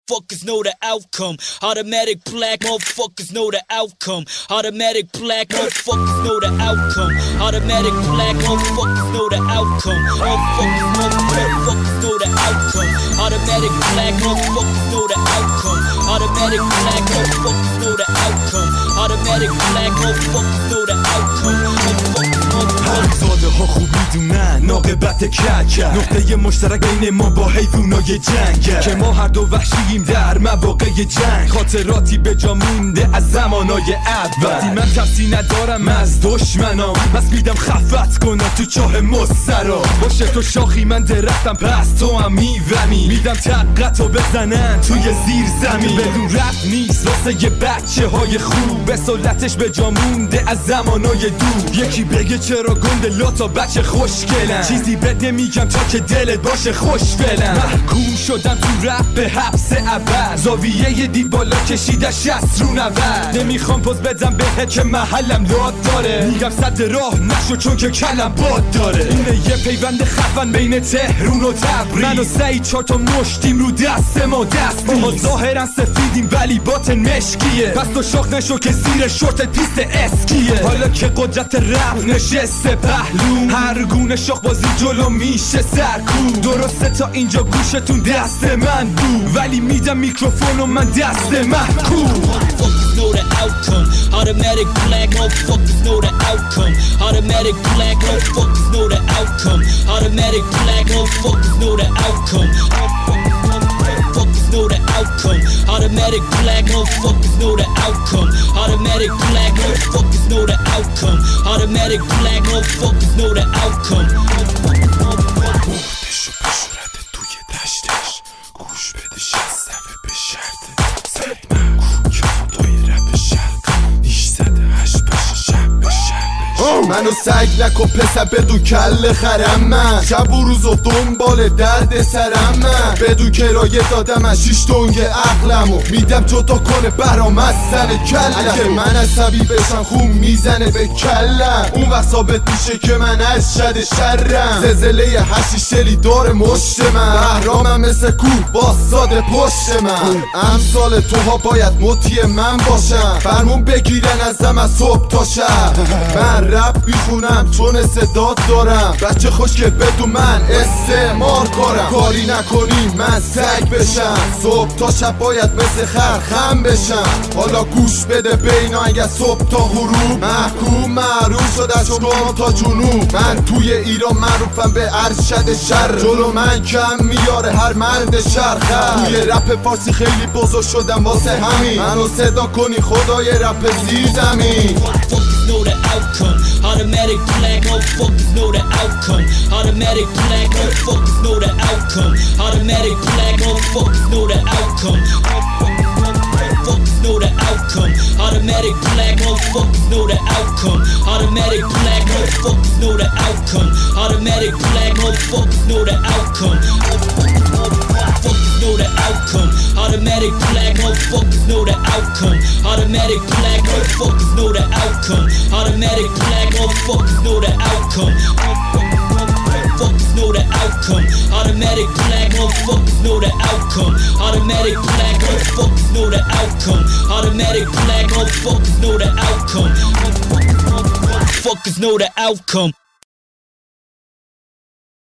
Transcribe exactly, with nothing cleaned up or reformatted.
motherfuckers know the outcome. Automatic black motherfuckers know the outcome. Automatic black motherfuckers know the outcome. Automatic black motherfuckers know the outcome. Motherfuckers, motherfuckers know the outcome. Automatic black motherfuckers know the outcome. Automatic black motherfuckers know the outcome. Automatic black motherfuckers know the outcome. همزاده ها خوب میدونن ناقبت کک نقطه مشترک بین ما با حیوانای جنگ که ما هر دو وحشییم در مواقع جنگ. خاطراتی به جا مونده از زمانای اول وقتی من ترسی ندارم از دشمنام بس میدم خفت کنه تو چاه مسترا باشه تو شاخی من درختم پس تو هم میونی میدم تقتو بزنن توی زیر زمین بدون رفت نیست واسه یه بچه های خوب به سلطش به جا مونده از زمانای دور. یکی بگه چرا گنده لاتا بچه خوشگلن چیزی بده میگم تا که دلت باشه خوش فعلا. محکوم شدم تو رفت به حبس ابد زاویه دید بالا کشیده شست رو نود نمیخوام پوز بدم بهت که محلم لاد داره میگم صد راه نشو چون که کلم باد داره. اینه یه پیوند خفن بین تهرون و تبریز من و سعید چهار تا مشتیم رو دست ما دست ما ظاهرا سفیدیم ولی باطن مشکیه پس تو شاخ نشو که زیر شورت پیست اسکیه. حالا که قدرت رفت نشسته پهلو هر گونه شاخ بازی جلو میشه سرکوب درسته تا اینجا گوشتون دست من بود ولی میدم میکروفون و من دست محکوب. Motherfuckers know the outcome. Automatic black motherfuckers know the outcome. Automatic black motherfuckers know the outcome. Automatic black motherfuckers know the outcome. Motherfuckers know the outcome. Automatic black motherfuckers know the outcome. Automatic black motherfuckers know the outcome. Automatic black motherfuckers know the outcome. بردش و بشورت توی دشتش گوش بدش از صفه به شرطه سعی نکن که خدای رب شرق نیش زده هشت بشه شب به شب منو سگ نکن پسر بدو کل خرم من شب و روز و دنبال درد سرم من بدو کرایه دادم از شیش دنگ عقلمو میدم جدا کنه برام از سر کلم اگه من عصبی بشم خون میزنه به کلم اون وقت ثابت میشه که من از شد شرم زلزله هشیشلی داره مشت من بهرامم مثل کوه با ساده پشت من امثال توها باید مطیع من باشم فرمون بگیرن ازم از صبح تا شب من رپ میخونم چون صدات دارم بچه خوش که بدون من استعمار کنم کاری نکنی من سگ بشم صبح تا شب باید مثل خر خم بشم. حالا گوش بده بینا اگه صبح تا غروب محکوم معروف شد از شمال تا جنوب من توی ایران معروفم به ارشد شر جلو من کم میاره هر مرد شرخه توی رپ فارسی خیلی بزرگ شدم واسه همین منو صدا کنی خدای رپ زیر زمین. Know the outcome. Automatic black motherfuckers know the outcome. Automatic black motherfuckers know the outcome. Automatic black motherfuckers know the outcome. Motherfuckers know the outcome. Automatic black motherfuckers know the outcome. Automatic black motherfuckers know the outcome. Automatic black motherfuckers know the outcome. Motherfuckers know the outcome. Automatic black motherfuckers know the outcome. Automatic black motherfuckers know the outcome. Automatic black motherfuckers know the outcome. Motherfuckers know the outcome. Automatic black motherfuckers know the outcome. Automatic black motherfuckers know the outcome. Automatic black motherfuckers know the outcome. Motherfuckers know the outcome.